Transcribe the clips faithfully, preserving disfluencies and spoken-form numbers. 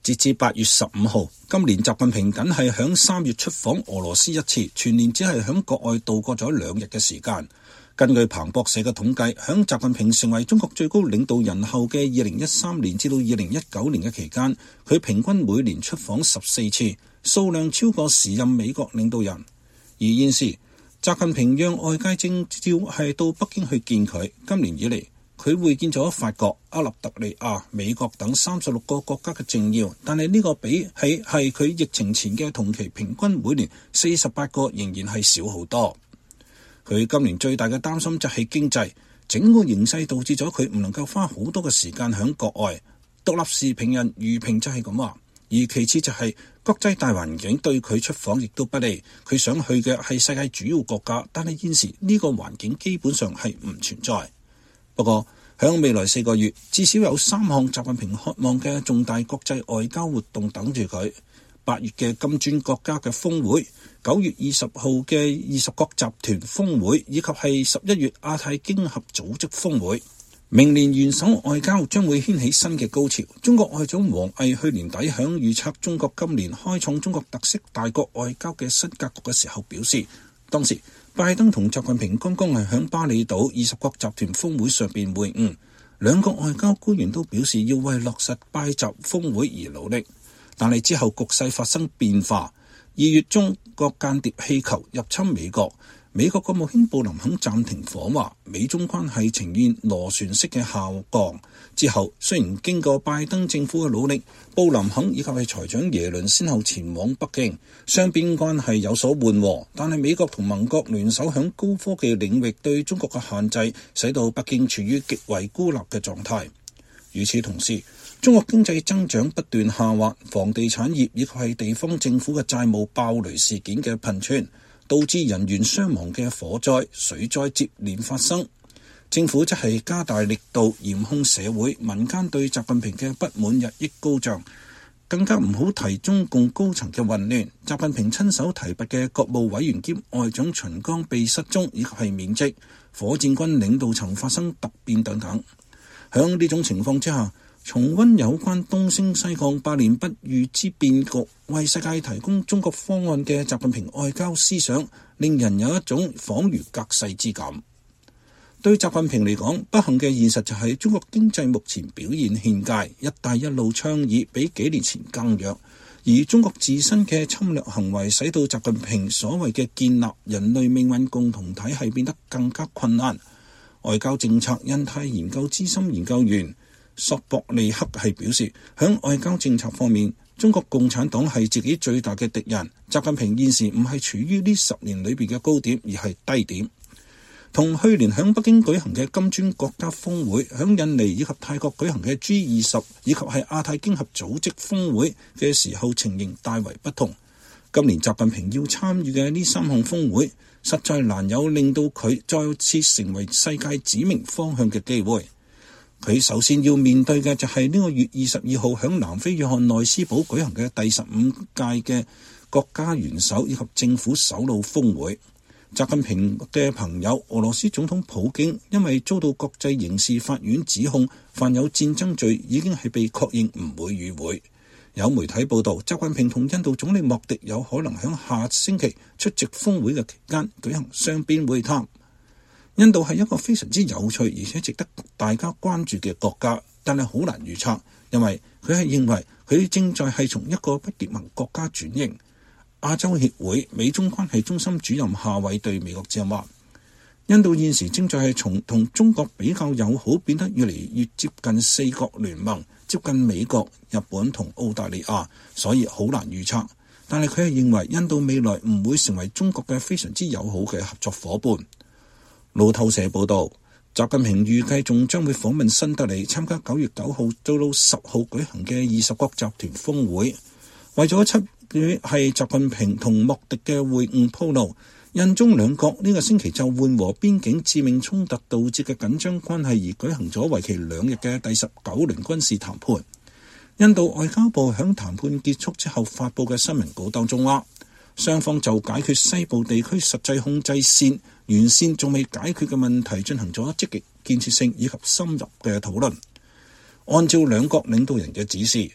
截至八月十五號，今年習近平僅係響三月出訪俄羅斯一次，全年只係響國外度過咗兩日嘅時間。根據彭博社嘅統計，響習近平成為中國最高領導人後嘅二零一三年至到二零一九年嘅期間，佢平均每年出訪十四次，數量超過時任美國領導人。而現時，習近平讓外界徵召係到北京去見佢。今年以嚟，佢會見咗法國、阿勒特里亞、美國等三十六個國家嘅政要，但係呢個比起係佢疫情前嘅同期平均每年四十八個，仍然係少好多。佢今年最大嘅擔心就係經濟，整個形勢導致咗佢唔能夠花好多嘅時間喺國外。獨立時評人余平就係咁話，而其次就係國際大環境對佢出訪亦都不利。佢想去嘅係世界主要國家，但係現時呢個環境基本上係唔存在。不過響未來四個月，至少有三項習近平渴望嘅重大國際外交活動等住佢。八月嘅金磚國家嘅峰會，九月二十號嘅二十國集團峰會，以及係十一月亞太經合組織峰會。明年元首外交將會掀起新嘅高潮。中國外長王毅去年底響預測中國今年開創中國特色大國外交嘅新格局嘅時候表示，當時拜登同習近平剛剛係響巴厘島二十國集團峰會上邊會晤，兩個外交官員都表示要為落實拜習峰會而努力。但係之後局勢發生變化，二月中國間諜氣球入侵美國，美國國務卿布林肯暫停訪華，美中關係呈現螺旋式嘅下降。之後雖然經過拜登政府嘅努力，布林肯以及係財長耶倫先後前往北京，雙邊關係有所緩和，但係美國同盟國聯手響高科技領域對中國嘅限制，使到北京處於極為孤立嘅狀態。與此同時，中國經濟增長不斷下滑，房地產業以及係地方政府嘅債務爆雷事件嘅頻傳，導致人員傷亡嘅火災、水災接連發生。政府則係加大力度嚴控社會，民間對習近平嘅不滿日益高漲，更加唔好提中共高層嘅混亂。習近平親手提拔嘅國務委員兼外長秦剛被失蹤以及係免職，火箭軍領導層發生突變等等。響呢種情況之下，重溫有關東升西降百年不遇之變局，為世界提供中國方案嘅習近平外交思想，令人有一種恍如隔世之感。對習近平嚟講，不幸嘅現實就係中國經濟目前表現欠佳，一帶一路倡議比幾年前更弱，而中國自身嘅侵略行為使到習近平所謂嘅建立人類命運共同體系變得更加困難。外交政策印太研究資深研究員索博利克係表示，響外交政策方面，中國共產黨係自己最大嘅敵人。習近平現時唔係處於呢十年裏邊嘅高點，而係低點。同去年響北京舉行嘅金磚國家峰會，響印尼以及泰國舉行嘅 G 二十以及係亞太經合組織峰會嘅時候情形大為不同。今年習近平要參與嘅呢三項峰會，實在難有令到佢再次成為世界指明方向嘅機會。佢首先要面對嘅就係呢個月二十二號響南非約翰內斯堡舉行嘅第十五屆嘅國家元首以及政府首腦峰會。習近平嘅朋友俄羅斯總統普京因為遭到國際刑事法院指控犯有戰爭罪，已經係被確認唔會與會。有媒體報道，習近平同印度總理莫迪有可能響下星期出席峰會嘅期間舉行雙邊會談。印度係一個非常之有趣而且值得大家關注嘅國家，但係好難預測，因為佢係認為佢正在係從一個不結盟國家轉型。亞洲協會美中關係中心主任夏偉對美國之音話，印度現時正在係從同中國比較友好變得越嚟越接近四國聯盟，接近美國、日本同澳大利亞，所以好難預測。但係佢係認為印度未來唔會成為中國嘅非常之友好嘅合作夥伴。路透社報道，習近平預計仲將會訪問新德里，參加九月九號到到十號舉行嘅二十國集團峰會。為咗七月係習近平同莫迪嘅會晤鋪路，印中兩國呢個星期就緩和邊境致命衝突導致嘅緊張關係而舉行咗為期兩日嘅第十九輪軍事談判。印度外交部響談判結束之後發佈嘅新聞稿當中話，雙方就解決西部地區實際控制線沿線仲未解決嘅問題進行咗積極建設性以及深入嘅討論。按照兩國領導人嘅指示，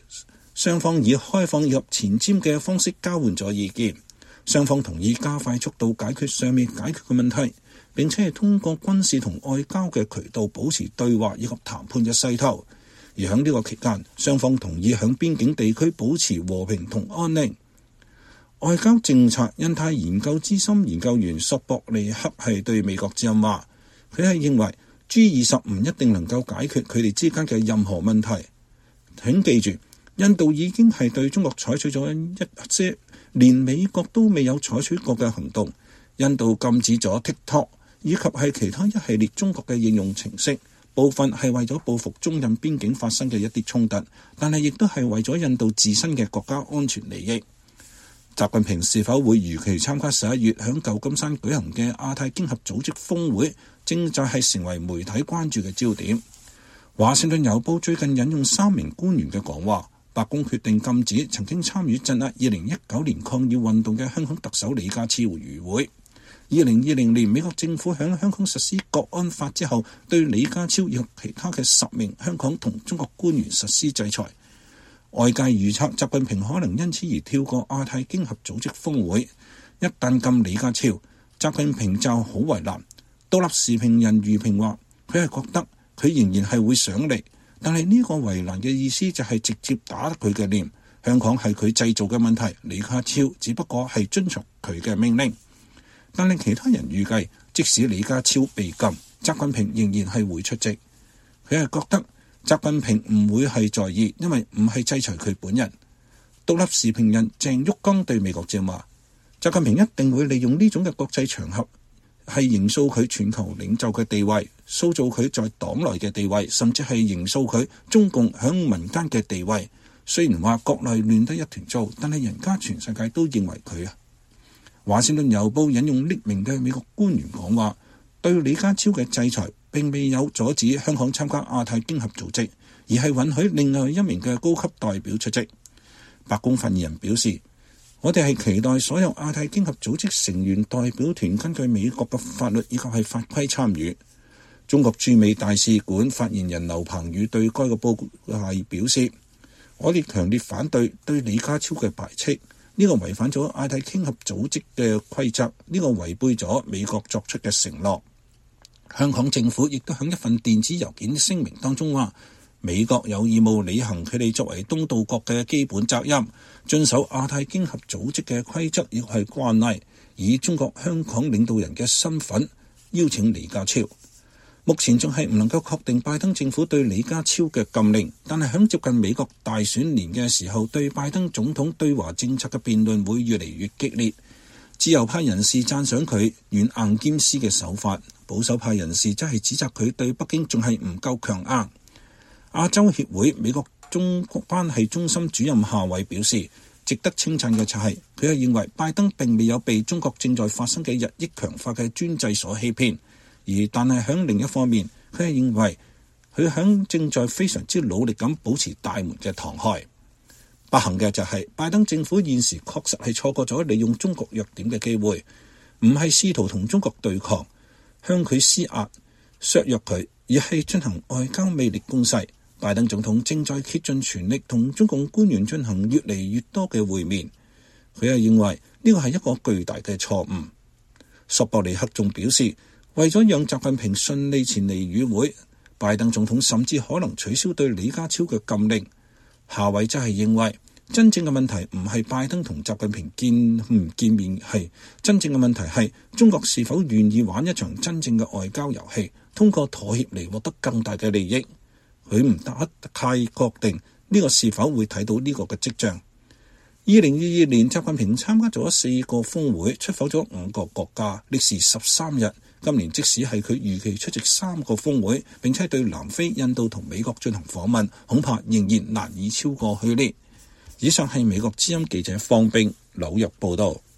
雙方以開放以及前瞻嘅方式交換咗意見。雙方同意加快速度解決尚未解決嘅問題，並且係通過軍事同外交嘅渠道保持對話以及談判嘅勢頭。而喺呢個期間，雙方同意喺邊境地區保持和平同安寧。外交政策印太研究資深研究員索博利克係對美國之音話，佢係認為 G 二十唔一定能夠解決佢哋之間嘅任何問題。請記住，印度已經係對中國採取咗一些連美國都未有採取過嘅行動。印度禁止咗 TikTok 以及係其他一系列中國嘅應用程式，部分係為咗報復中印邊境發生嘅一啲衝突，但係亦都係為咗印度自身嘅國家安全利益。習近平是否會如期參加十一月響舊金山舉行嘅亞太經合組織峰會，正在係成為媒體關注嘅焦點。華盛頓郵報最近引用三名官員嘅講話，白宮決定禁止曾經參與鎮壓二零一九年抗議運動嘅香港特首李家超與會。二零二零年美國政府響香港實施國安法之後，對李家超以及其他嘅十名香港同中國官員實施制裁。外界預測習近平可能因此而跳過亞太經合組織峰會。一旦禁李家超，習近平就好為難。獨立時評人余平話，佢係覺得佢仍然係會上嚟，但係呢個為難嘅意思就係直接打得佢嘅臉。香港係佢製造嘅問題，李家超只不過係遵從佢嘅命令。但令其他人預計，即使李家超被禁，習近平仍然係會出席。佢係覺得習近平唔會係在意，因為唔係制裁佢本人。獨立時評人鄭旭剛對美國之音話，習近平一定會利用呢種嘅國際場合，係營塑佢全球領袖嘅地位，塑造佢在黨內嘅地位，甚至係營塑佢中共響民間嘅地位。雖然話國內亂得一團糟，但係人家全世界都認為佢啊。華盛頓郵報引用匿名嘅美國官員講話，對李家超嘅制裁並未有阻止香港參加亞太經合組織，而係允許另外一名嘅高級代表出席。白宮發言人表示，我哋係期待所有亞太經合組織成員代表團根據美國嘅法律以及係法規參與。中國駐美大使館發言人劉鵬宇對該個報告係表示，我哋強烈反對對李家超嘅排斥。呢個違反咗亞太經合組織嘅規則，呢個違背咗美國作出嘅承諾。香港政府亦都喺一份電子郵件聲明當中話，美國有義務履行佢哋作為東道國嘅基本責任，遵守亞太經合組織嘅規則亦係慣例，以中國香港領導人嘅身份邀請李家超。目前仲係唔能夠確定拜登政府對李家超嘅禁令，但係響接近美國大選年嘅時候，對拜登總統對華政策嘅辯論會越嚟越激烈。自由派人士讚賞佢軟硬兼施嘅手法，保守派人士則係指責佢對北京仲係唔夠強硬。亞洲協會美國中國關係中心主任夏偉表示，值得稱讚嘅就係佢係認為拜登並未有被中國正在發生嘅日益強化嘅專制所欺騙。而但係喺另一方面，佢係認為佢喺正在非常之努力咁保持大門嘅敞開。不幸嘅就係、是、拜登政府現時確實係錯過咗利用中國弱點嘅機會，唔係試圖同中國對抗，向佢施壓削弱佢，而係進行外交魅力攻勢。拜登總統正在竭盡全力同中共官員進行越嚟越多嘅會面，佢係認為呢個係一個巨大嘅錯誤。索博尼克仲表示，為咗讓習近平順利前嚟與會，拜登總統甚至可能取消對李家超嘅禁令。夏偉則係認為，真正嘅問題唔係拜登同習近平見唔見面，係真正嘅問題係中國是否願意玩一場真正嘅外交遊戲，通過妥協嚟獲得更大嘅利益。佢唔得太確定呢個是否會睇到呢個嘅跡象。二零二二年，習近平參加咗四個峰會，出訪咗五個國家，歷時十三日。今年即使係佢預期出席三個峰會，並且對南非、印度同美國進行訪問，恐怕仍然難以超過去年。以上係美國之音記者方冰紐約報道。